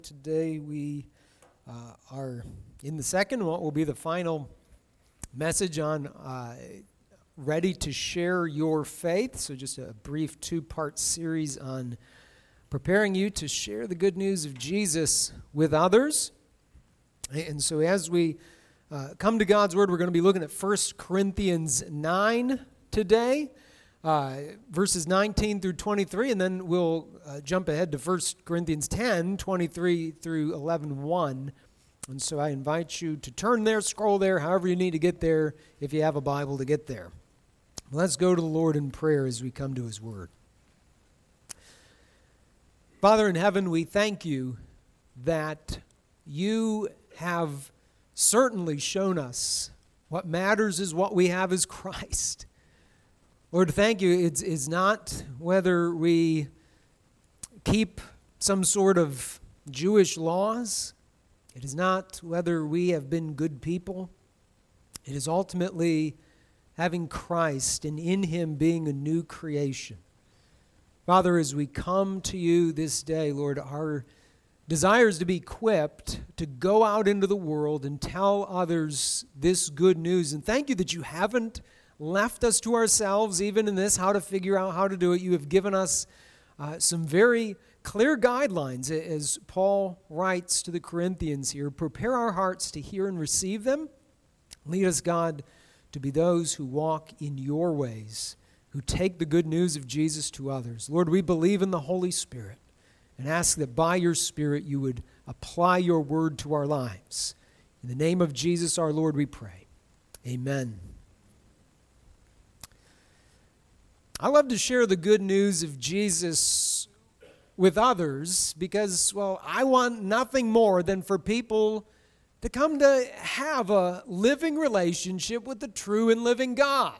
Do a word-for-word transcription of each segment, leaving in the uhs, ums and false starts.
Today we uh, are in the second, what will be the final message on uh, Ready to Share Your Faith. So just a brief two-part series on preparing you to share the good news of Jesus with others. And so as we uh, come to God's Word, we're going to be looking at First Corinthians nine today. Uh, verses nineteen through twenty-three, and then we'll uh, jump ahead to First Corinthians ten, twenty-three through eleven one. And so I invite you to turn there, scroll there, however you need to get there, if you have a Bible to get there. Let's go to the Lord in prayer as we come to His Word. Father in heaven, we thank you that you have certainly shown us what matters is what we have is Christ. Lord, thank you. It's, it's not whether we keep some sort of Jewish laws. It is not whether we have been good people. It is ultimately having Christ and in Him being a new creation. Father, as we come to you this day, Lord, our desire is to be equipped to go out into the world and tell others this good news. And thank you that you haven't left us to ourselves, even in this, how to figure out how to do it. You have given us uh, some very clear guidelines, as Paul writes to the Corinthians here. Prepare our hearts to hear and receive them. Lead us, God, to be those who walk in your ways, who take the good news of Jesus to others. Lord, we believe in the Holy Spirit and ask that by your Spirit you would apply your word to our lives. In the name of Jesus our Lord we pray. Amen. I love to share the good news of Jesus with others because, well, I want nothing more than for people to come to have a living relationship with the true and living God.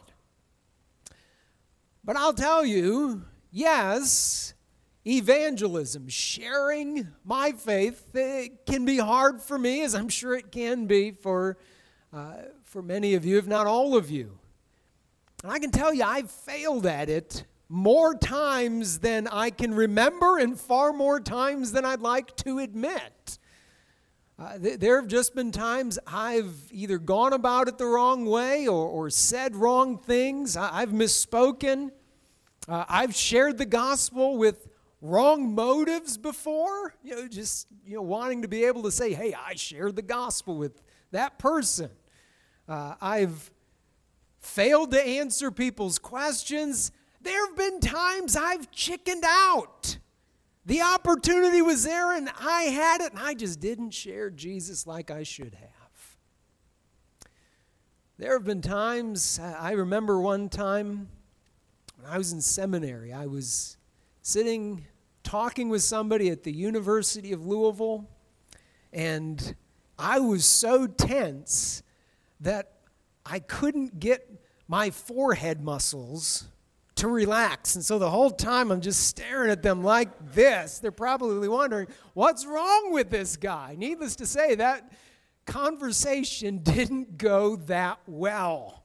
But I'll tell you, yes, evangelism, sharing my faith, it can be hard for me, as I'm sure it can be for, uh, for many of you, if not all of you. And I can tell you, I've failed at it more times than I can remember and far more times than I'd like to admit. Uh, th- there have just been times I've either gone about it the wrong way or, or said wrong things. I- I've misspoken. Uh, I've shared the gospel with wrong motives before, you know, just you know, wanting to be able to say, hey, I shared the gospel with that person. Uh, I've failed to answer people's questions. There have been times I've chickened out. The opportunity was there and I had it and I just didn't share Jesus like I should have. There have been times, I remember one time when I was in seminary, I was sitting talking with somebody at the University of Louisville, and I was so tense that I couldn't get my forehead muscles to relax. And so the whole time I'm just staring at them like this. They're probably wondering, what's wrong with this guy? Needless to say, that conversation didn't go that well.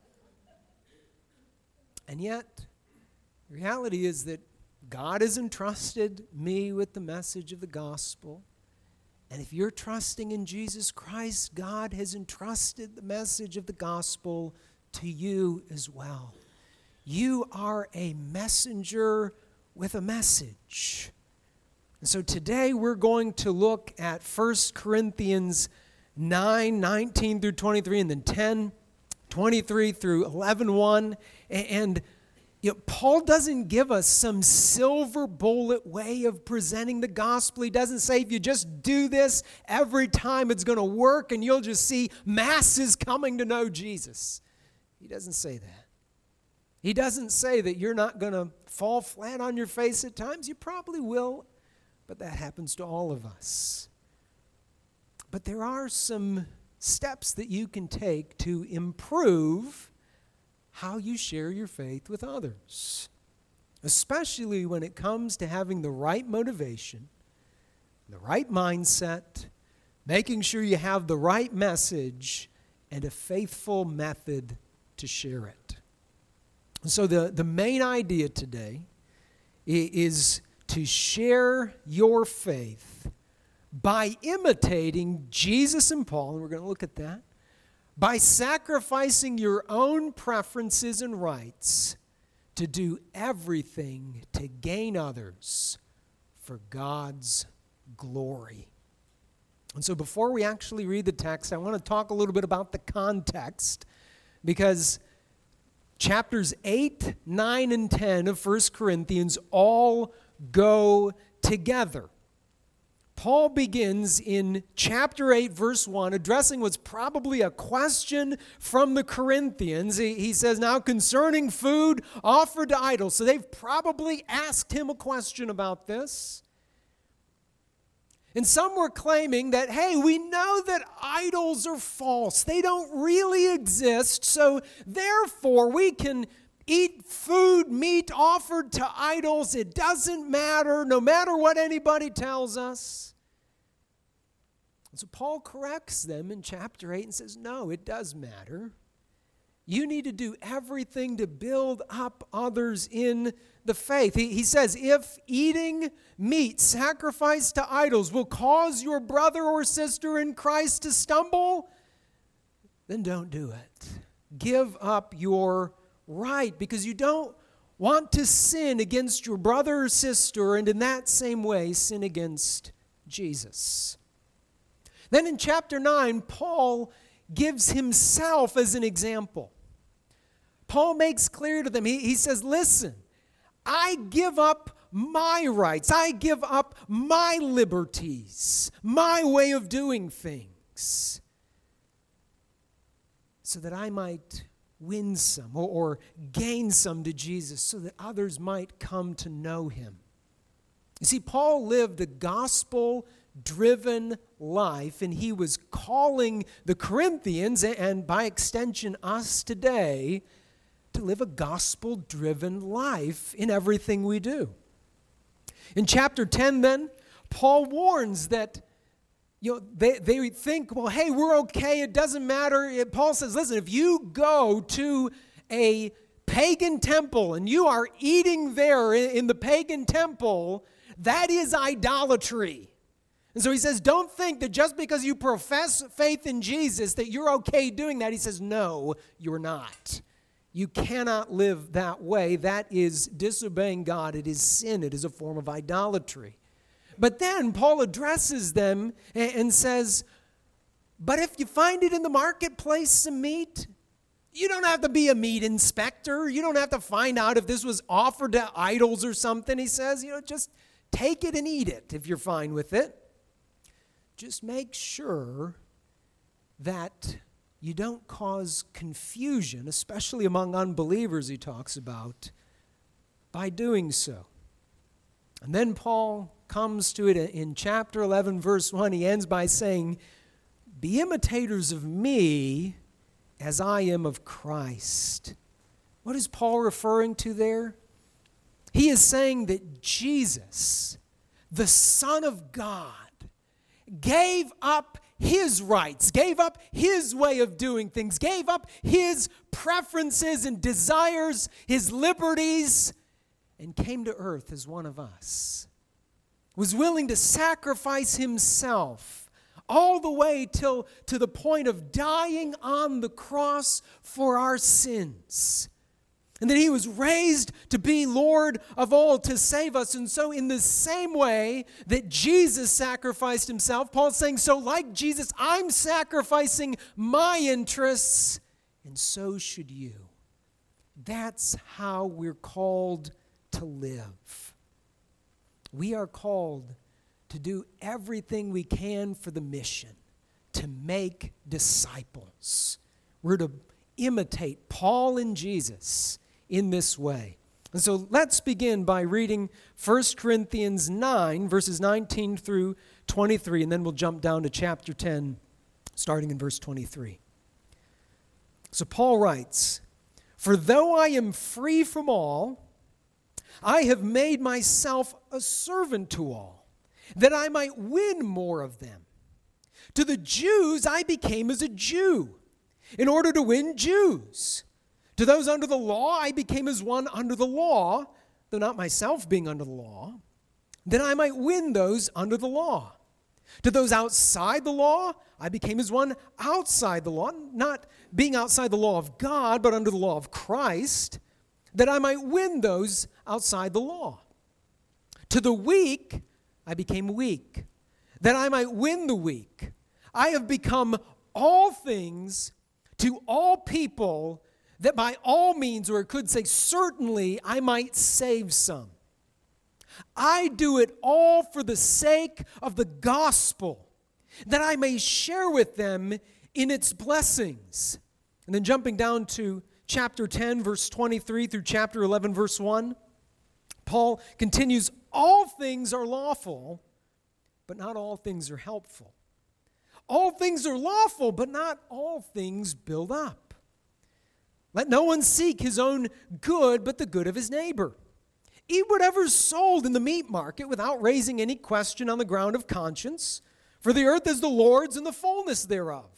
And yet, the reality is that God has entrusted me with the message of the gospel. And if you're trusting in Jesus Christ, God has entrusted the message of the gospel to you as well. You are a messenger with a message. And so today we're going to look at First Corinthians nine, nineteen through twenty-three, and then ten, twenty-three through eleven one. And you know, Paul doesn't give us some silver bullet way of presenting the gospel. He doesn't say if you just do this every time it's going to work and you'll just see masses coming to know Jesus. He doesn't say that. He doesn't say that you're not going to fall flat on your face at times. You probably will, but that happens to all of us. But there are some steps that you can take to improve how you share your faith with others, especially when it comes to having the right motivation, the right mindset, making sure you have the right message, and a faithful method to share it. So the, the main idea today is to share your faith by imitating Jesus and Paul, and we're going to look at that, by sacrificing your own preferences and rights to do everything to gain others for God's glory. And so before we actually read the text, I want to talk a little bit about the context, because chapters eight, nine, and ten of First Corinthians all go together. Paul begins in chapter eight, verse one, addressing what's probably a question from the Corinthians. He, he says, now concerning food offered to idols. So they've probably asked him a question about this. And some were claiming that, hey, we know that idols are false. They don't really exist, so therefore we can eat food, meat offered to idols. It doesn't matter, no matter what anybody tells us. And so Paul corrects them in chapter eight and says, no, it does matter. You need to do everything to build up others in the faith. He, he says, if eating meat sacrificed to idols will cause your brother or sister in Christ to stumble, then don't do it. Give up your right, because you don't want to sin against your brother or sister, and in that same way sin against Jesus. Then in chapter nine, Paul gives himself as an example. Paul makes clear to them, he, he says, listen, I give up my rights, I give up my liberties, my way of doing things, so that I might win some or, or gain some to Jesus, so that others might come to know him. You see, Paul lived a gospel-driven life, and he was calling the Corinthians, and by extension us today, to live a gospel-driven life in everything we do. In chapter ten, then, Paul warns that you know, they, they think, well, hey, we're okay, it doesn't matter. Paul says, listen, if you go to a pagan temple and you are eating there in the pagan temple, that is idolatry. And so he says, don't think that just because you profess faith in Jesus that you're okay doing that. He says, no, you're not. You cannot live that way. That is disobeying God. It is sin. It is a form of idolatry. But then Paul addresses them and says, but if you find it in the marketplace, some meat, you don't have to be a meat inspector. You don't have to find out if this was offered to idols or something. He says, you know, just take it and eat it if you're fine with it. Just make sure that you don't cause confusion, especially among unbelievers, he talks about, by doing so. And then Paul comes to it in chapter eleven, verse one. He ends by saying, be imitators of me as I am of Christ. What is Paul referring to there? He is saying that Jesus, the Son of God, gave up his rights, gave up his way of doing things, gave up his preferences and desires, his liberties, and came to earth as one of us. Was willing to sacrifice himself all the way till to the point of dying on the cross for our sins. And that he was raised to be Lord of all, to save us. And so in the same way that Jesus sacrificed himself, Paul's saying, so like Jesus, I'm sacrificing my interests, and so should you. That's how we're called to live. We are called to do everything we can for the mission, to make disciples. We're to imitate Paul and Jesus in this way. And so let's begin by reading First Corinthians nine, verses nineteen through twenty-three, and then we'll jump down to chapter ten, starting in verse twenty-three. So Paul writes, for though I am free from all, I have made myself a servant to all, that I might win more of them. To the Jews I became as a Jew, in order to win Jews. To those under the law I became as one under the law, though not myself being under the law, that I might win those under the law. To those outside the law, I became as one outside the law, not being outside the law of God, but under the law of Christ, that I might win those outside the law. To the weak, I became weak, that I might win the weak. I have become all things to all people, that by all means, or it could say certainly, I might save some. I do it all for the sake of the gospel, that I may share with them in its blessings. And then jumping down to chapter ten, verse twenty-three through chapter eleven, verse one, Paul continues, all things are lawful, but not all things are helpful. All things are lawful, but not all things build up. Let no one seek his own good, but the good of his neighbor. Eat whatever's sold in the meat market without raising any question on the ground of conscience, for the earth is the Lord's and the fullness thereof.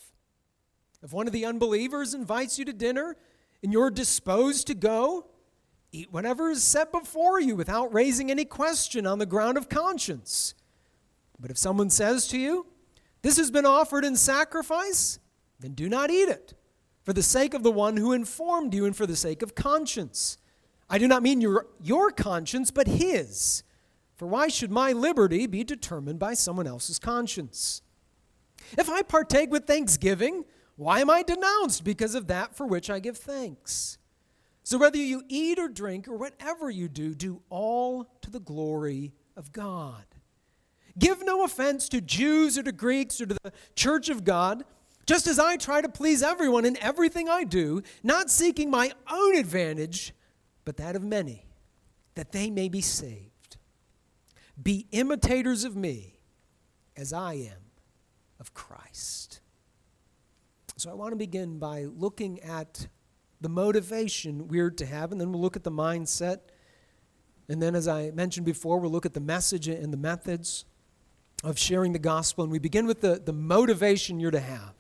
If one of the unbelievers invites you to dinner and you're disposed to go, eat whatever is set before you without raising any question on the ground of conscience. But if someone says to you, this has been offered in sacrifice, then do not eat it, for the sake of the one who informed you and for the sake of conscience. I do not mean your, your conscience, but his. For why should my liberty be determined by someone else's conscience? If I partake with thanksgiving, why am I denounced because of that for which I give thanks? So whether you eat or drink or whatever you do, do all to the glory of God. Give no offense to Jews or to Greeks or to the church of God, just as I try to please everyone in everything I do, not seeking my own advantage, but that of many, that they may be saved. Be imitators of me as I am of Christ. So I want to begin by looking at the motivation we're to have, and then we'll look at the mindset. And then, as I mentioned before, we'll look at the message and the methods of sharing the gospel. And we begin with the, the motivation you're to have.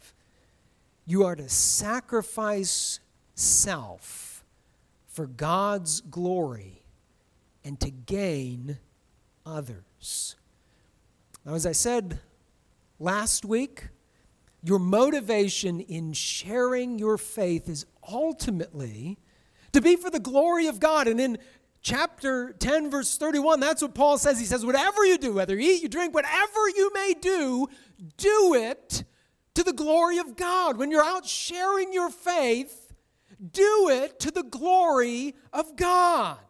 You are to sacrifice self for God's glory and to gain others. Now, as I said last week, your motivation in sharing your faith is ultimately to be for the glory of God. And in chapter ten, verse thirty-one, that's what Paul says. He says, whatever you do, whether you eat, you drink, whatever you may do, do it to the glory of God. When you're out sharing your faith, do it to the glory of God.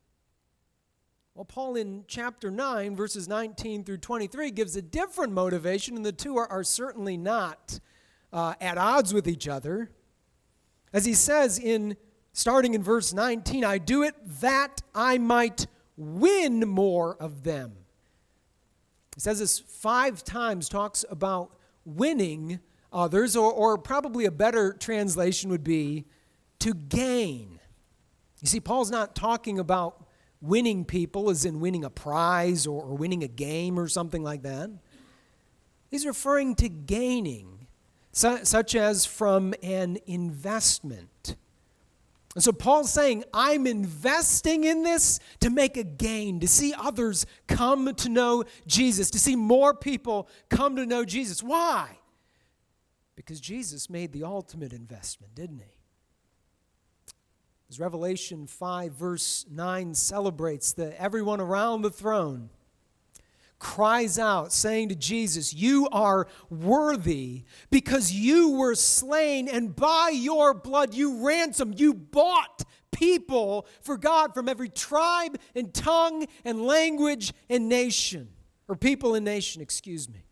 Well, Paul in chapter nine, verses nineteen through twenty-three, gives a different motivation, and the two are, are certainly not uh, at odds with each other. As he says in, starting in verse nineteen, I do it that I might win more of them. He says this five times, talks about winning others, or, or probably a better translation would be to gain. You see, Paul's not talking about winning people as in winning a prize or, or winning a game or something like that. He's referring to gaining, su- such as from an investment. And so Paul's saying, I'm investing in this to make a gain, to see others come to know Jesus, to see more people come to know Jesus. Why? Because Jesus made the ultimate investment, didn't he? As Revelation five, verse nine celebrates, that everyone around the throne cries out, saying to Jesus, you are worthy because you were slain, and by your blood you ransomed, you bought people for God from every tribe and tongue and language and nation, or people and nation, excuse me.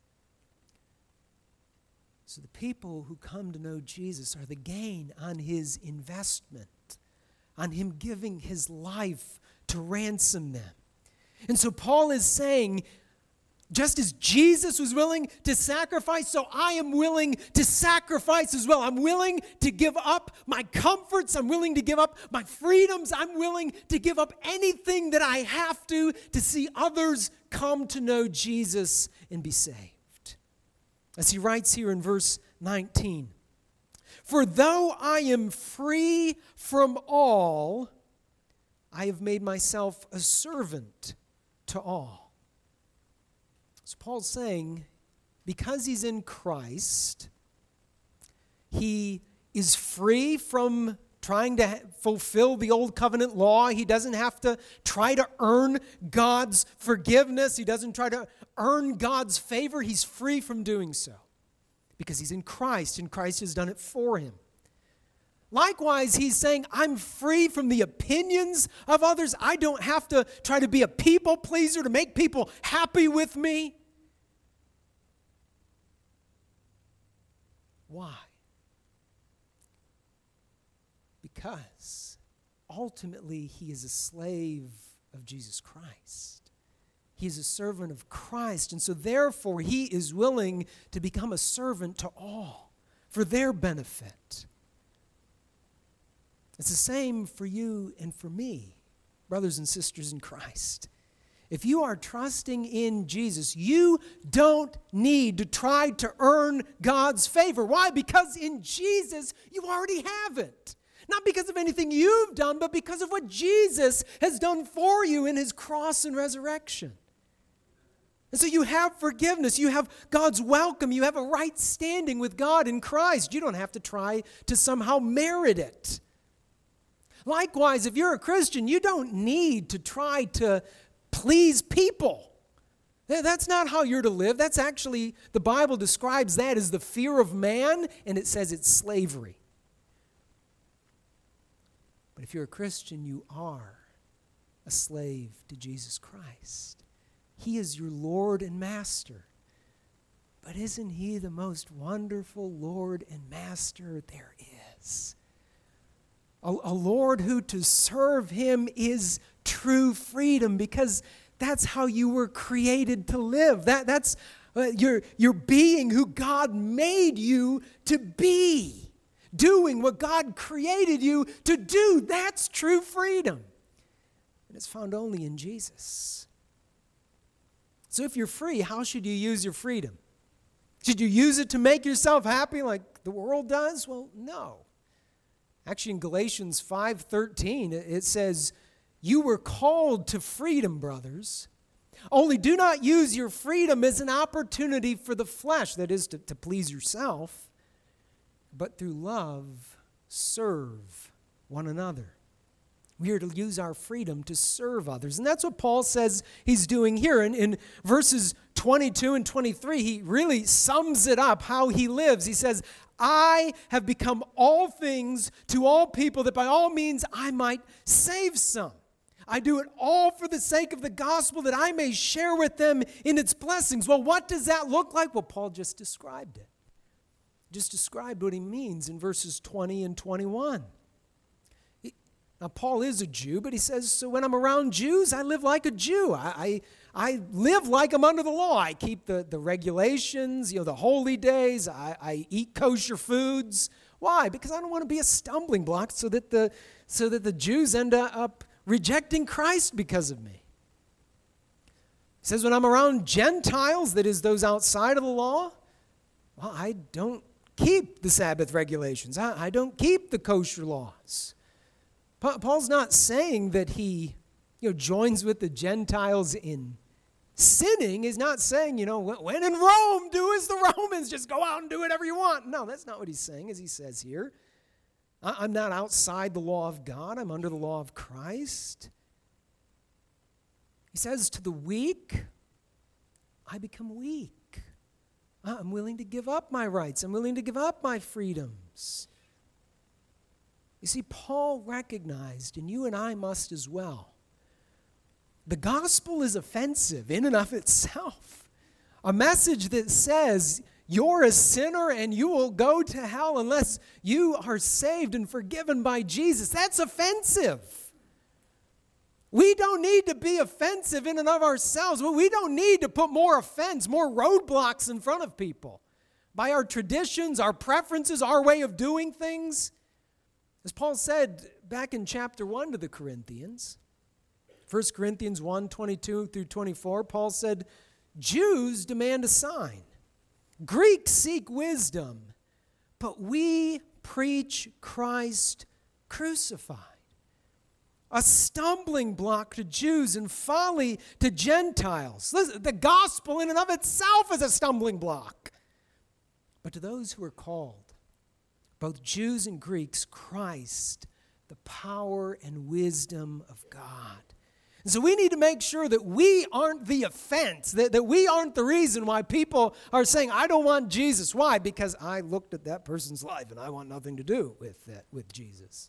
So the people who come to know Jesus are the gain on his investment, on him giving his life to ransom them. And so Paul is saying, just as Jesus was willing to sacrifice, so I am willing to sacrifice as well. I'm willing to give up my comforts. I'm willing to give up my freedoms. I'm willing to give up anything that I have to to see others come to know Jesus and be saved. As he writes here in verse nineteen, for though I am free from all, I have made myself a servant to all. So Paul's saying, because he's in Christ, he is free from trying to fulfill the old covenant law. He doesn't have to try to earn God's forgiveness. He doesn't try to earn God's favor. He's free from doing so because he's in Christ, and Christ has done it for him. Likewise, he's saying, I'm free from the opinions of others. I don't have to try to be a people pleaser to make people happy with me. Why? Because ultimately he is a slave of Jesus Christ. He is a servant of Christ, and so therefore he is willing to become a servant to all for their benefit. It's the same for you and for me, brothers and sisters in Christ. If you are trusting in Jesus, you don't need to try to earn God's favor. Why? Because in Jesus, you already have it. Not because of anything you've done, but because of what Jesus has done for you in his cross and resurrection. And so you have forgiveness. You have God's welcome. You have a right standing with God in Christ. You don't have to try to somehow merit it. Likewise, if you're a Christian, you don't need to try to please people. That's not how you're to live. That's actually, the Bible describes that as the fear of man, and it says it's slavery. But if you're a Christian, you are a slave to Jesus Christ. He is your Lord and Master. But isn't he the most wonderful Lord and Master there is? A, a Lord who to serve him is true freedom, because that's how you were created to live. That, that's uh, your, your being who God made you to be. Doing what God created you to do. That's true freedom. And it's found only in Jesus. So if you're free, how should you use your freedom? Should you use it to make yourself happy like the world does? Well, no. Actually, in Galatians five thirteen, it says, you were called to freedom, brothers. Only do not use your freedom as an opportunity for the flesh, that is, to, to please yourself, but through love, serve one another. We are to use our freedom to serve others. And that's what Paul says he's doing here. In, in verses twenty-two and twenty-three, he really sums it up how he lives. He says, I have become all things to all people, that by all means I might save some. I do it all for the sake of the gospel, that I may share with them in its blessings. Well, what does that look like? Well, Paul just described it. Just described what he means in verses twenty and twenty-one. He, now, Paul is a Jew, but he says, so when I'm around Jews, I live like a Jew. I, I, I live like I'm under the law. I keep the, the regulations, you know, the holy days. I, I eat kosher foods. Why? Because I don't want to be a stumbling block so that the, so that the Jews end up rejecting Christ because of me. He says, when I'm around Gentiles, that is those outside of the law, well, I don't keep the Sabbath regulations. I, I don't keep the kosher laws. Pa- Paul's not saying that he, you know, joins with the Gentiles in sinning. He's not saying, you know, when in Rome, do as the Romans, just go out and do whatever you want. No, that's not what he's saying, as he says here. I, I'm not outside the law of God. I'm under the law of Christ. He says, to the weak, I become weak. I'm willing to give up my rights. I'm willing to give up my freedoms. You see, Paul recognized, and you and I must as well, the gospel is offensive in and of itself. A message that says you're a sinner and you will go to hell unless you are saved and forgiven by Jesus, that's offensive. We don't need to be offensive in and of ourselves. We don't need to put more offense, more roadblocks in front of people by our traditions, our preferences, our way of doing things. As Paul said back in chapter one to the Corinthians, First Corinthians one, twenty-two through twenty-four, Paul said, Jews demand a sign. Greeks seek wisdom, but we preach Christ crucified. a stumbling block to Jews and folly to Gentiles. Listen, the gospel in and of itself is a stumbling block. But to those who are called, both Jews and Greeks, Christ, the power and wisdom of God. And so we need to make sure that we aren't the offense, that, that we aren't the reason why people are saying, I don't want Jesus. Why? Because I looked at that person's life and I want nothing to do with that, with Jesus.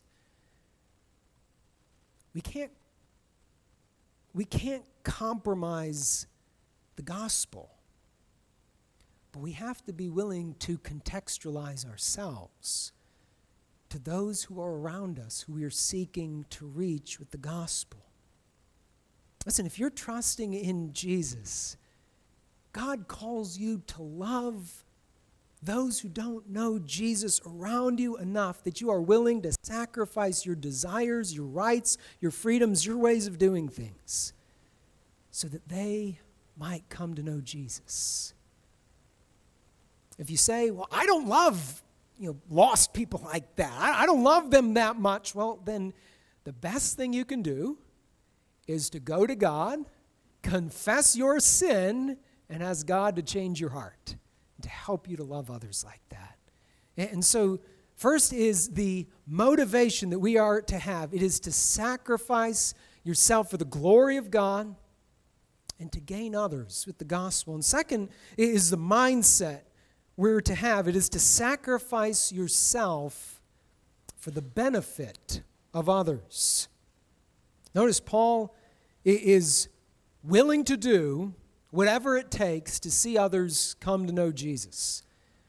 We can't, we can't compromise the gospel, but we have to be willing to contextualize ourselves to those who are around us, who we are seeking to reach with the gospel. Listen, if you're trusting in Jesus, God calls you to love those who don't know Jesus around you enough that you are willing to sacrifice your desires, your rights, your freedoms, your ways of doing things so that they might come to know Jesus. If you say, well, I don't love, you know, lost people like that. I, I don't love them that much. Well, then the best thing you can do is to go to God, confess your sin, and ask God to change your heart, to help you to love others like that. And so first is the motivation that we are to have. It is to sacrifice yourself for the glory of God and to gain others with the gospel. And second is the mindset we're to have. It is to sacrifice yourself for the benefit of others. Notice Paul is willing to do whatever it takes to see others come to know Jesus.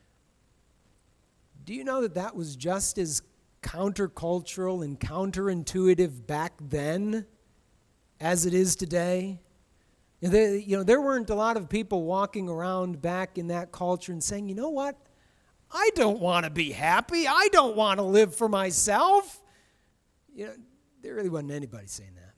Do you know that that was just as countercultural and counterintuitive back then as it is today? You know, there, you know, there weren't a lot of people walking around back in that culture and saying, you know what? I don't want to be happy. I don't want to live for myself. You know, there really wasn't anybody saying that.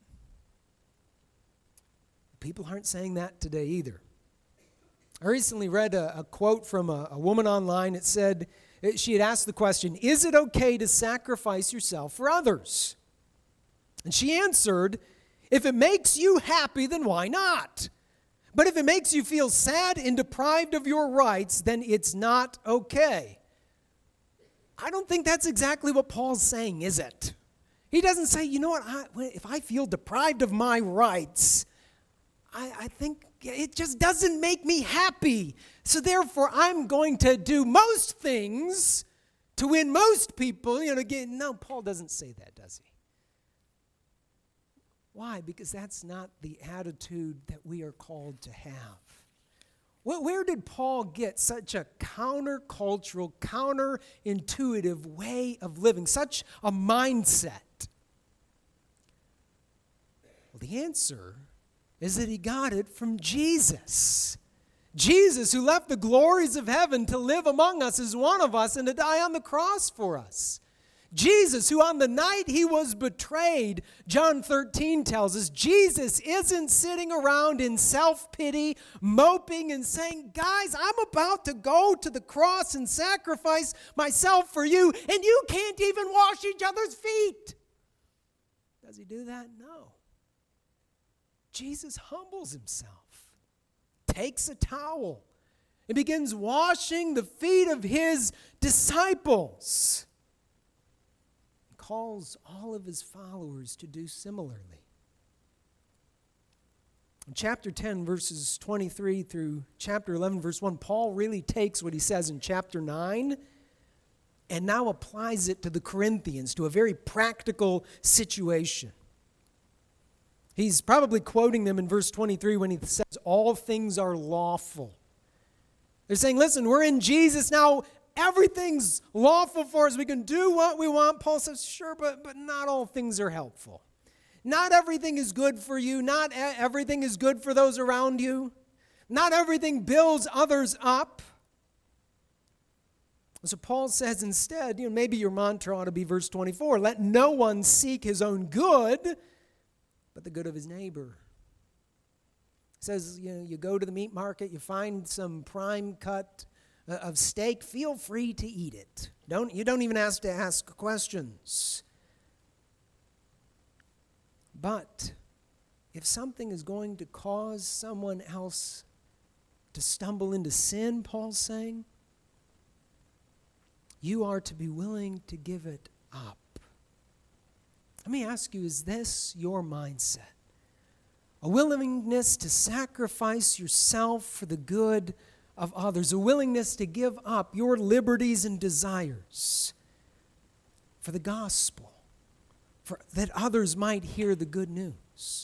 People aren't saying that today either. I recently read a, a quote from a, a woman online. It said, she had asked the question, is it okay to sacrifice yourself for others? And she answered, if it makes you happy, then why not? But if it makes you feel sad and deprived of your rights, then it's not okay. I don't think that's exactly what Paul's saying, is it? He doesn't say, you know what, I, if I feel deprived of my rights, I, I think it just doesn't make me happy. So therefore, I'm going to do most things to win most people. You know, again, no, Paul doesn't say that, does he? Why? Because that's not the attitude that we are called to have. Well, where did Paul get such a countercultural, counterintuitive way of living, such a mindset? Well, the answer is that he got it from Jesus. Jesus, who left the glories of heaven to live among us as one of us and to die on the cross for us. Jesus, who on the night he was betrayed, John thirteen tells us, Jesus isn't sitting around in self-pity, moping and saying, guys, I'm about to go to the cross and sacrifice myself for you, and you can't even wash each other's feet. Does he do that? No. Jesus humbles himself, takes a towel, and begins washing the feet of his disciples. He calls all of his followers to do similarly. In chapter ten, verses twenty-three through chapter eleven, verse one, Paul really takes what he says in chapter nine and now applies it to the Corinthians, to a very practical situation. He's probably quoting them in verse twenty-three when he says, all things are lawful. They're saying, listen, we're in Jesus now. Everything's lawful for us. We can do what we want. Paul says, sure, but, but not all things are helpful. Not everything is good for you. Not everything is good for those around you. Not everything builds others up. So Paul says instead, you know, maybe your mantra ought to be verse twenty-four. Let no one seek his own good, but the good of his neighbor. It says, you know, you go to the meat market, you find some prime cut uh, of steak, feel free to eat it. Don't, you don't even have to ask questions. But if something is going to cause someone else to stumble into sin, Paul's saying, you are to be willing to give it up. Let me ask you, is this your mindset? A willingness to sacrifice yourself for the good of others, a willingness to give up your liberties and desires for the gospel, for that others might hear the good news.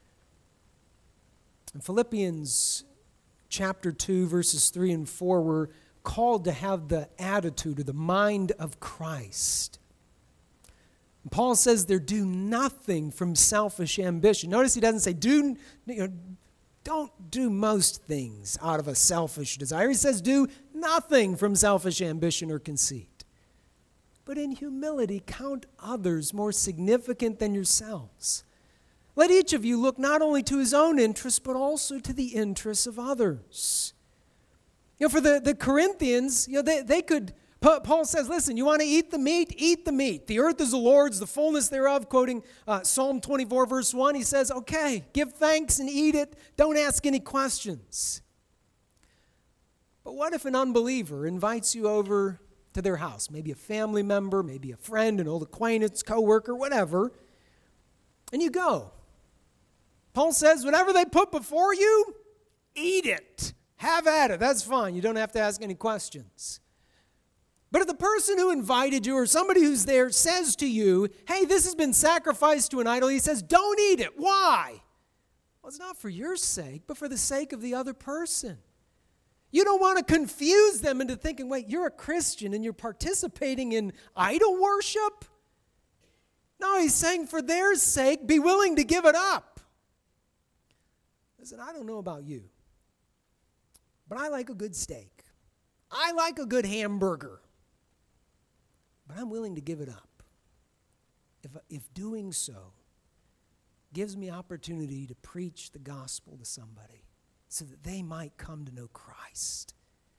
In Philippians chapter two, verses three and four, we're called to have the attitude or the mind of Christ. And Paul says there, do nothing from selfish ambition. Notice he doesn't say, do, you know, don't do most things out of a selfish desire. He says, do nothing from selfish ambition or conceit. But in humility, count others more significant than yourselves. Let each of you look not only to his own interests, but also to the interests of others. You know, for the, the Corinthians, you know, they, they could, Paul says, listen, you want to eat the meat? Eat the meat. The earth is the Lord's, the fullness thereof, quoting uh, Psalm twenty-four, verse one. He says, okay, give thanks and eat it. Don't ask any questions. But what if an unbeliever invites you over to their house? Maybe a family member, maybe a friend, an old acquaintance, coworker, whatever. And you go. Paul says, whatever they put before you, eat it. Have at it. That's fine. You don't have to ask any questions. But if the person who invited you or somebody who's there says to you, hey, this has been sacrificed to an idol, he says, don't eat it. Why? Well, it's not for your sake, but for the sake of the other person. You don't want to confuse them into thinking, wait, you're a Christian and you're participating in idol worship? No, he's saying for their sake, be willing to give it up. Listen, I don't know about you, but I like a good steak. I like a good hamburger. But I'm willing to give it up if, if doing so gives me opportunity to preach the gospel to somebody so that they might come to know Christ.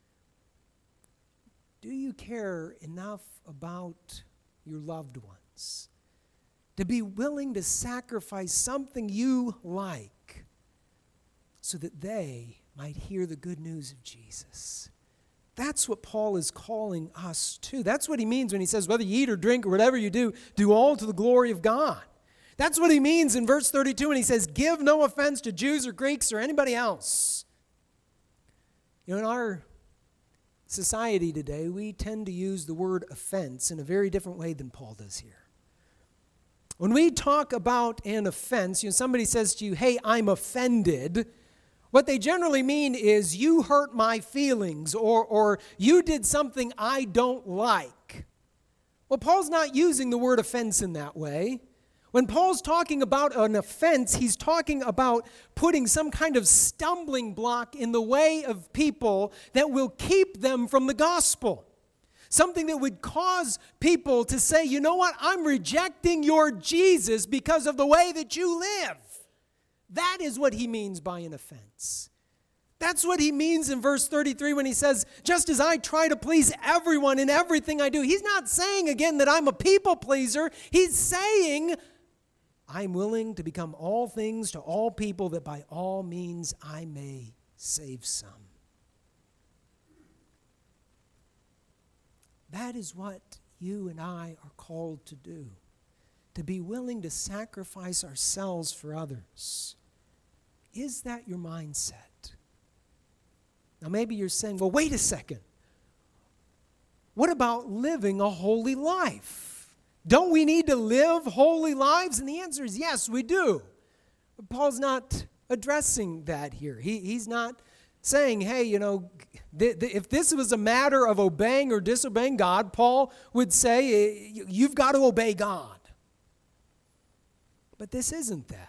Do you care enough about your loved ones to be willing to sacrifice something you like so that they might hear the good news of Jesus? That's what Paul is calling us to. That's what he means when he says, whether you eat or drink or whatever you do, do all to the glory of God. That's what he means in verse thirty-two when he says, give no offense to Jews or Greeks or anybody else. You know, in our society today, we tend to use the word offense in a very different way than Paul does here. When we talk about an offense, you know, somebody says to you, hey, I'm offended. What they generally mean is you hurt my feelings or, or you did something I don't like. Well, Paul's not using the word offense in that way. When Paul's talking about an offense, he's talking about putting some kind of stumbling block in the way of people that will keep them from the gospel. Something that would cause people to say, you know what, I'm rejecting your Jesus because of the way that you live. That is what he means by an offense. That's what he means in verse thirty-three when he says, just as I try to please everyone in everything I do. He's not saying again that I'm a people pleaser. He's saying I'm willing to become all things to all people that by all means I may save some. That is what you and I are called to do. To be willing to sacrifice ourselves for others. Is that your mindset? Now maybe you're saying, well, wait a second. What about living a holy life? Don't we need to live holy lives? And the answer is yes, we do. But Paul's not addressing that here. He, he's not saying, hey, you know, th- th- if this was a matter of obeying or disobeying God, Paul would say, you've got to obey God. But this isn't that.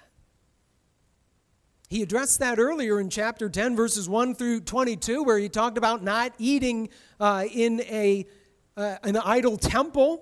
He addressed that earlier in chapter ten, verses one through twenty-two, where he talked about not eating uh, in a uh, an idol temple.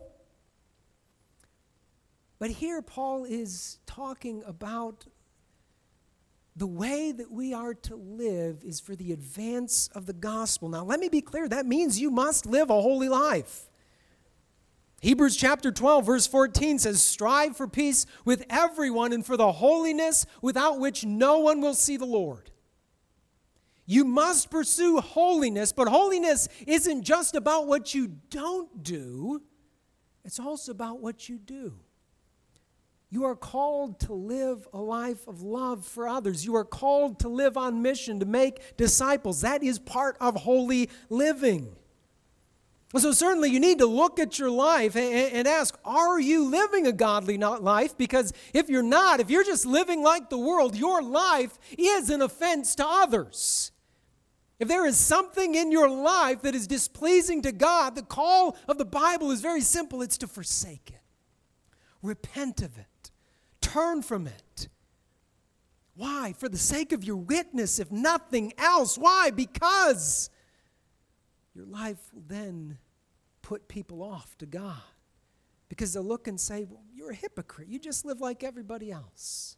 But here Paul is talking about the way that we are to live is for the advance of the gospel. Now, let me be clear. That means you must live a holy life. Hebrews chapter twelve, verse fourteen says, strive for peace with everyone and for the holiness without which no one will see the Lord. You must pursue holiness, but holiness isn't just about what you don't do. It's also about what you do. You are called to live a life of love for others. You are called to live on mission, to make disciples. That is part of holy living. So certainly you need to look at your life and ask, are you living a godly life? Because if you're not, if you're just living like the world, your life is an offense to others. If there is something in your life that is displeasing to God, the call of the Bible is very simple. It's to forsake it. Repent of it. Turn from it. Why? For the sake of your witness, if nothing else. Why? Because your life will then put people off to God. Because they'll look and say, well, you're a hypocrite. You just live like everybody else.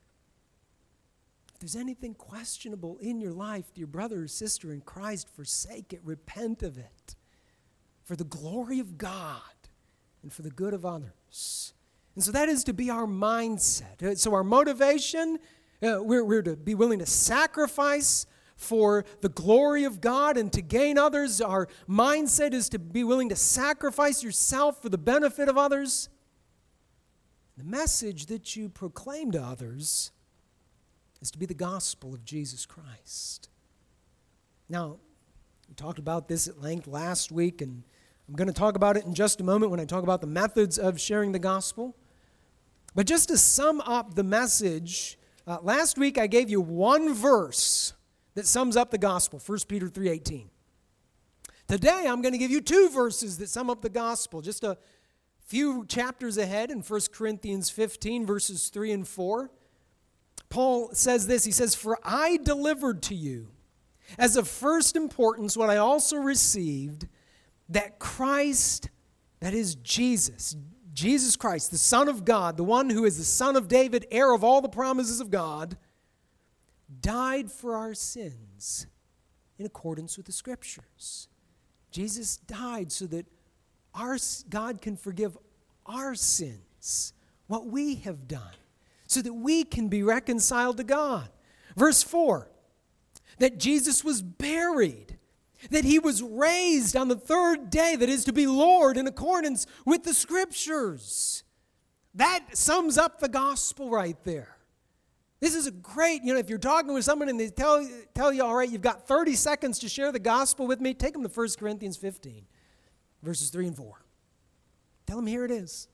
If there's anything questionable in your life, your brother or sister in Christ, forsake it. Repent of it. For the glory of God and for the good of others. And so that is to be our mindset. So our motivation, uh, we're, we're to be willing to sacrifice for the glory of God and to gain others. Our mindset is to be willing to sacrifice yourself for the benefit of others. The message that you proclaim to others is to be the gospel of Jesus Christ. Now, we talked about this at length last week, and I'm going to talk about it in just a moment when I talk about the methods of sharing the gospel. But just to sum up the message, uh, last week I gave you one verse that sums up the gospel, First Peter three eighteen. Today I'm going to give you two verses that sum up the gospel, just a few chapters ahead in First Corinthians fifteen, verses three and four. Paul says this, he says, "For I delivered to you as of first importance what I also received, that Christ, that is Jesus, Jesus Christ, the Son of God, the one who is the Son of David, heir of all the promises of God, died for our sins in accordance with the Scriptures." Jesus died so that our God can forgive our sins, what we have done, so that we can be reconciled to God. Verse four, that Jesus was buried, that he was raised on the third day, that is to be Lord in accordance with the Scriptures. That sums up the gospel right there. This is a great, you know, if you're talking with someone and they tell, tell you, all right, you've got thirty seconds to share the gospel with me, take them to First Corinthians fifteen, verses three and four. Tell them, here it is.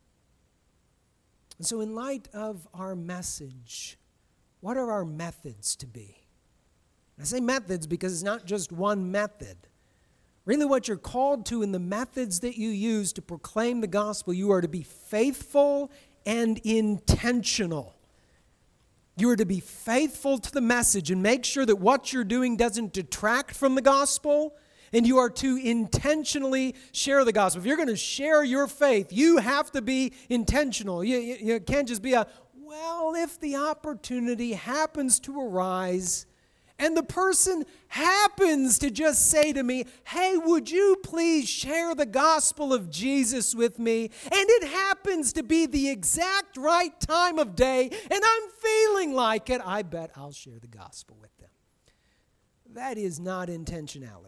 And so in light of our message, what are our methods to be? I say methods because it's not just one method. Really what you're called to in the methods that you use to proclaim the gospel, you are to be faithful and intentional. You are to be faithful to the message and make sure that what you're doing doesn't detract from the gospel, and you are to intentionally share the gospel. If you're going to share your faith, you have to be intentional. You, you, you can't just be a, well, if the opportunity happens to arise, and the person happens to just say to me, hey, would you please share the gospel of Jesus with me? And it happens to be the exact right time of day, and I'm feeling like it, I bet I'll share the gospel with them. That is not intentionality.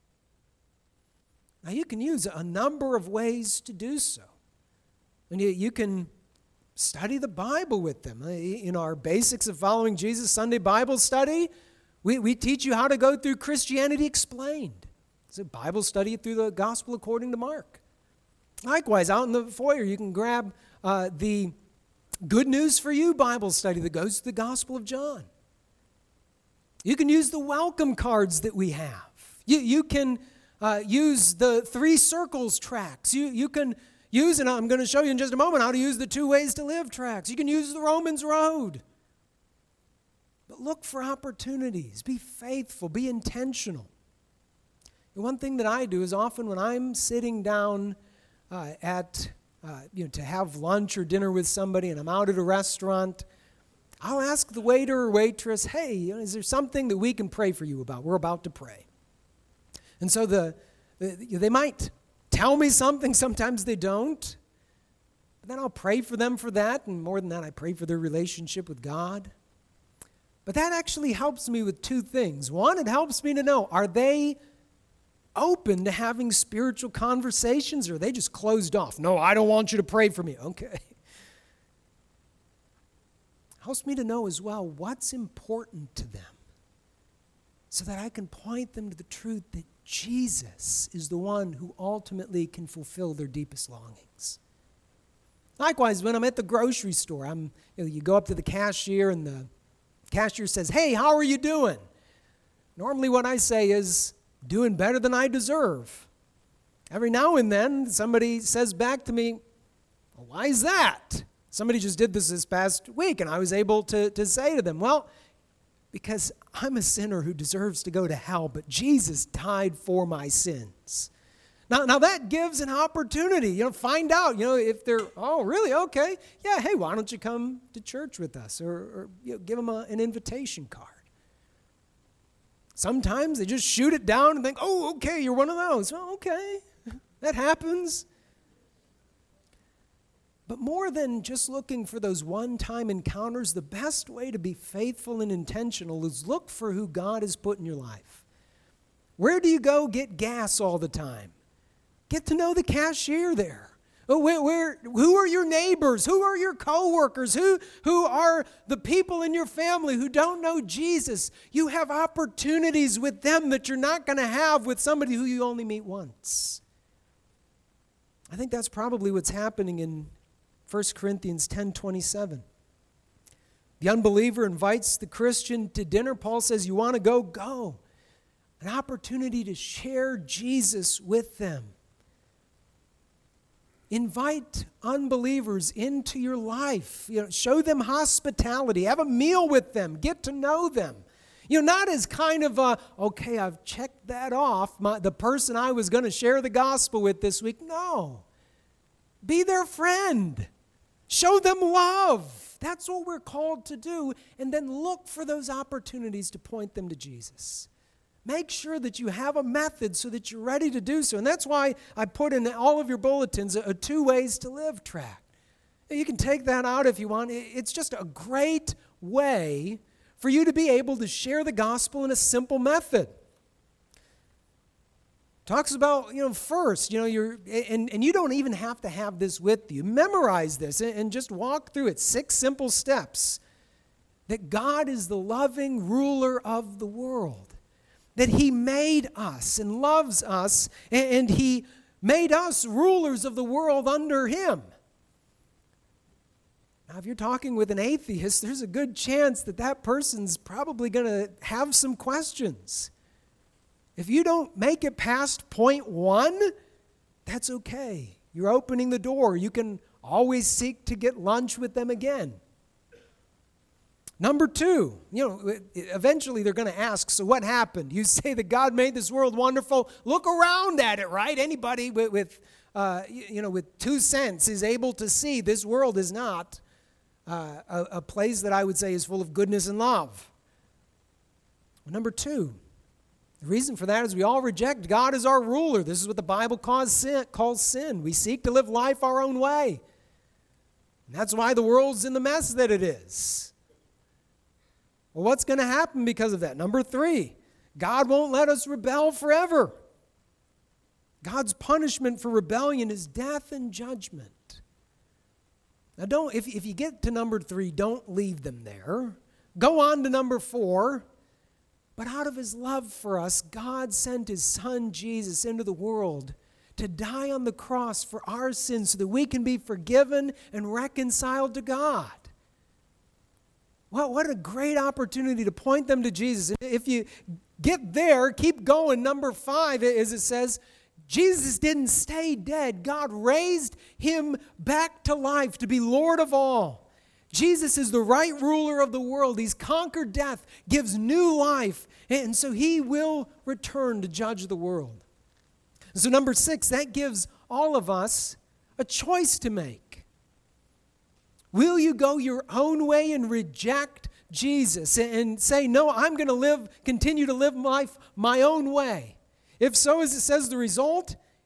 Now, you can use a number of ways to do so. And you, you can study the Bible with them. In our Basics of Following Jesus Sunday Bible study, We, we teach you how to go through Christianity Explained. It's a Bible study through the Gospel according to Mark. Likewise, out in the foyer, you can grab uh, the Good News for You Bible study that goes to the Gospel of John. You can use the welcome cards that we have. You, you can uh, use the Three Circles tracts. You, you can use, and I'm going to show you in just a moment, how to use the Two Ways to Live tracts. You can use the Romans Road. But look for opportunities. Be faithful. Be intentional. The one thing that I do is often when I'm sitting down uh, at, uh, you know, to have lunch or dinner with somebody and I'm out at a restaurant, I'll ask the waiter or waitress, hey, you know, is there something that we can pray for you about? We're about to pray. And so the, the they might tell me something, sometimes they don't. But then I'll pray for them for that, and more than that, I pray for their relationship with God. But that actually helps me with two things. One, it helps me to know, are they open to having spiritual conversations, or are they just closed off? No, I don't want you to pray for me. Okay. Helps me to know as well what's important to them, so that I can point them to the truth that Jesus is the one who ultimately can fulfill their deepest longings. Likewise, when I'm at the grocery store, I'm, you know, you go up to the cashier and the cashier says, "Hey, how are you doing?" Normally what I say is, "Doing better than I deserve." Every now and then somebody says back to me, "Well, why is that?" Somebody just did this this past week, and I was able to, to say to them, "Well, because I'm a sinner who deserves to go to hell, but Jesus died for my sins." Now, now that gives an opportunity, you know, find out, you know, if they're, "Oh, really? Okay. Yeah, hey, why don't you come to church with us?" Or, or you know, give them a, an invitation card. Sometimes they just shoot it down and think, "Oh, okay, you're one of those." Well, okay, that happens. But more than just looking for those one-time encounters, the best way to be faithful and intentional is look for who God has put in your life. Where do you go get gas all the time? Get to know the cashier there. Where, where, who are your neighbors? Who are your coworkers? Who, who are the people in your family who don't know Jesus? You have opportunities with them that you're not going to have with somebody who you only meet once. I think that's probably what's happening in First Corinthians ten twenty-seven. The unbeliever invites the Christian to dinner. Paul says, "You want to go? Go." An opportunity to share Jesus with them. Invite unbelievers into your life. You know, show them hospitality. Have a meal with them. Get to know them. You know, not as kind of a, "Okay, I've checked that off, my, the person I was going to share the gospel with this week." No. Be their friend. Show them love. That's what we're called to do. And then look for those opportunities to point them to Jesus. Make sure that you have a method so that you're ready to do so. And that's why I put in all of your bulletins a, a two ways to live tract. You can take that out if you want. It's just a great way for you to be able to share the gospel in a simple method. Talks about, you know, first, you know, you're, and, and you don't even have to have this with you. Memorize this and, and just walk through it. Six simple steps. That God is the loving ruler of the world. That He made us and loves us, and, and He made us rulers of the world under Him. Now, if you're talking with an atheist, there's a good chance that that person's probably going to have some questions. If you don't make it past point one, that's okay. You're opening the door. You can always seek to get lunch with them again. Number two, you know, eventually they're going to ask, "So what happened? You say that God made this world wonderful. Look around at it, right? Anybody with, with uh, you know, with two cents is able to see this world is not uh, a, a place that I would say is full of goodness and love." Number two, the reason for that is we all reject God as our ruler. This is what the Bible calls sin. Calls sin. We seek to live life our own way. And that's why the world's in the mess that it is. Well, what's going to happen because of that? Number three, God won't let us rebel forever. God's punishment for rebellion is death and judgment. Now, don't if, if you get to number three, don't leave them there. Go on to number four. But out of His love for us, God sent His Son Jesus into the world to die on the cross for our sins so that we can be forgiven and reconciled to God. Well, what a great opportunity to point them to Jesus. If you get there, keep going. Number five, as it says, Jesus didn't stay dead. God raised Him back to life to be Lord of all. Jesus is the right ruler of the world. He's conquered death, gives new life, and so He will return to judge the world. So number six, that gives all of us a choice to make. Will you go your own way and reject Jesus and say, "No, I'm going to live, continue to live life my own way"? If so, as it says, the result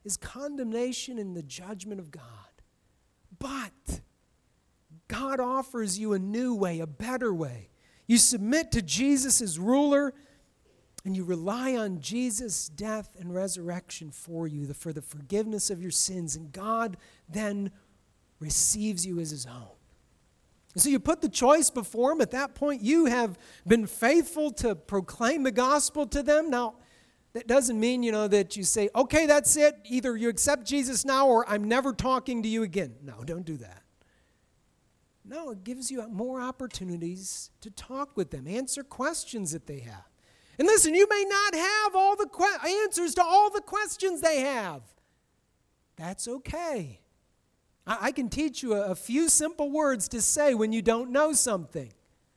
is condemnation and the judgment of God. But God offers you a new way, a better way. You submit to Jesus as ruler, and you rely on Jesus' death and resurrection for you, for the forgiveness of your sins, and God then receives you as his own. And so you put the choice before him. At that point, you have been faithful to proclaim the gospel to them. Now, that doesn't mean, you know, that you say, okay, that's it. Either you accept Jesus now or I'm never talking to you again. No, don't do that. No, it gives you more opportunities to talk with them, answer questions that they have. And listen, you may not have all the que- answers to all the questions they have. That's okay. I, I can teach you a, a few simple words to say when you don't know something.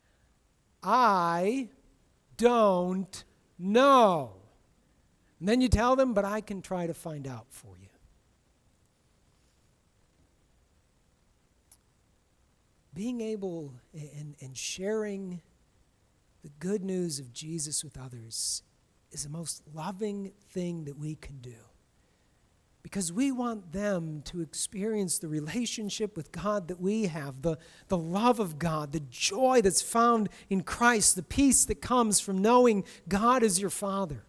I don't know. And then you tell them, but I can try to find out for you. Being able and, and sharing the good news of Jesus with others is the most loving thing that we can do. Because we want them to experience the relationship with God that we have, the, the love of God, the joy that's found in Christ, the peace that comes from knowing God is your Father.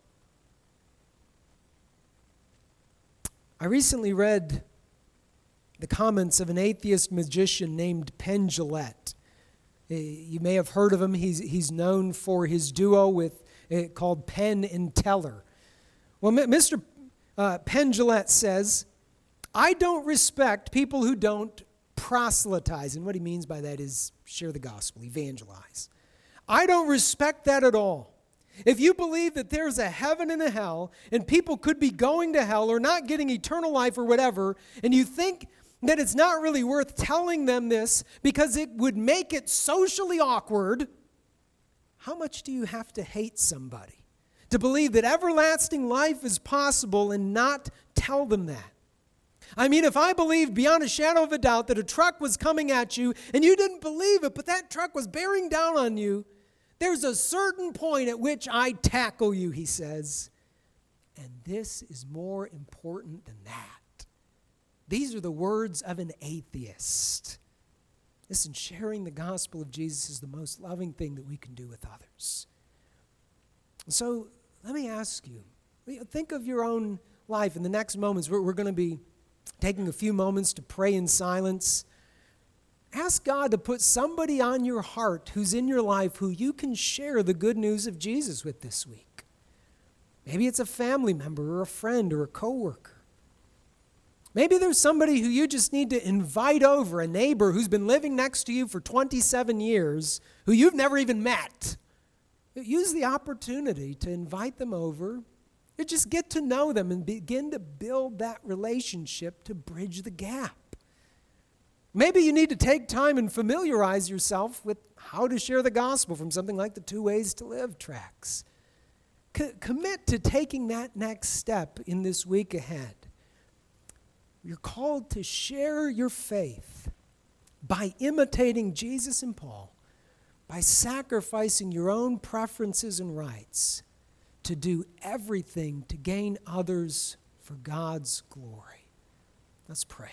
I recently read the comments of an atheist magician named Penn Jillette. You may have heard of him. He's, he's known for his duo with uh, called Penn and Teller. Well, Mister Uh, Penn Jillette says, I don't respect people who don't proselytize. And what he means by that is share the gospel, evangelize. I don't respect that at all. If you believe that there's a heaven and a hell, and people could be going to hell or not getting eternal life or whatever, and you think that it's not really worth telling them this because it would make it socially awkward, how much do you have to hate somebody to believe that everlasting life is possible and not tell them that? I mean, if I believed beyond a shadow of a doubt that a truck was coming at you and you didn't believe it, but that truck was bearing down on you, there's a certain point at which I tackle you, he says. And this is more important than that. These are the words of an atheist. Listen, sharing the gospel of Jesus is the most loving thing that we can do with others. So let me ask you, think of your own life. In the next moments, we're, we're going to be taking a few moments to pray in silence. Ask God to put somebody on your heart who's in your life who you can share the good news of Jesus with this week. Maybe it's a family member or a friend or a coworker. Maybe there's somebody who you just need to invite over, a neighbor who's been living next to you for twenty-seven years, who you've never even met. Use the opportunity to invite them over. You just get to know them and begin to build that relationship to bridge the gap. Maybe you need to take time and familiarize yourself with how to share the gospel from something like the Two Ways to Live tracts. C- commit to taking that next step in this week ahead. You're called to share your faith by imitating Jesus and Paul, by sacrificing your own preferences and rights to do everything to gain others for God's glory. Let's pray.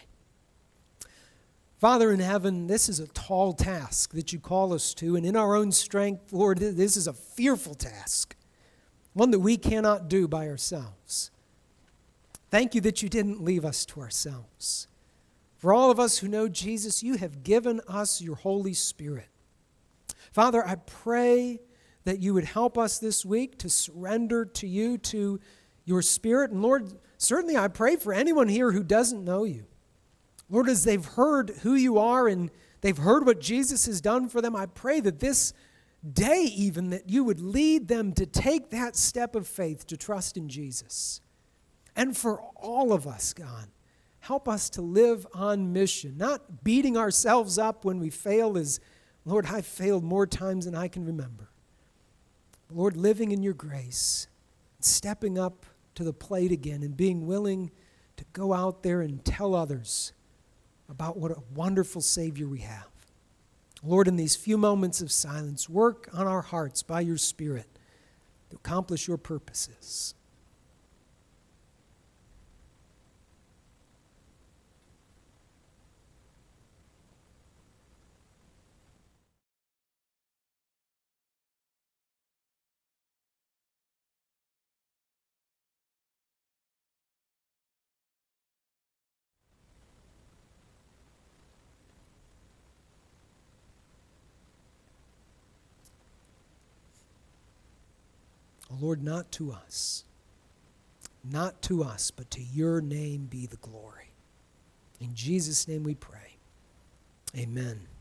Father in heaven, this is a tall task that you call us to, and in our own strength, Lord, this is a fearful task, one that we cannot do by ourselves. Thank you that you didn't leave us to ourselves. For all of us who know Jesus, you have given us your Holy Spirit. Father, I pray that you would help us this week to surrender to you, to your Spirit. And Lord, certainly I pray for anyone here who doesn't know you. Lord, as they've heard who you are and they've heard what Jesus has done for them, I pray that this day even, that you would lead them to take that step of faith to trust in Jesus. And for all of us, God, help us to live on mission, not beating ourselves up when we fail as, Lord, I've failed more times than I can remember. Lord, living in your grace, stepping up to the plate again and being willing to go out there and tell others about what a wonderful Savior we have. Lord, in these few moments of silence, work on our hearts by your Spirit to accomplish your purposes. Oh Lord, not to us. Not to us, but to your name be the glory. In Jesus' name we pray. Amen.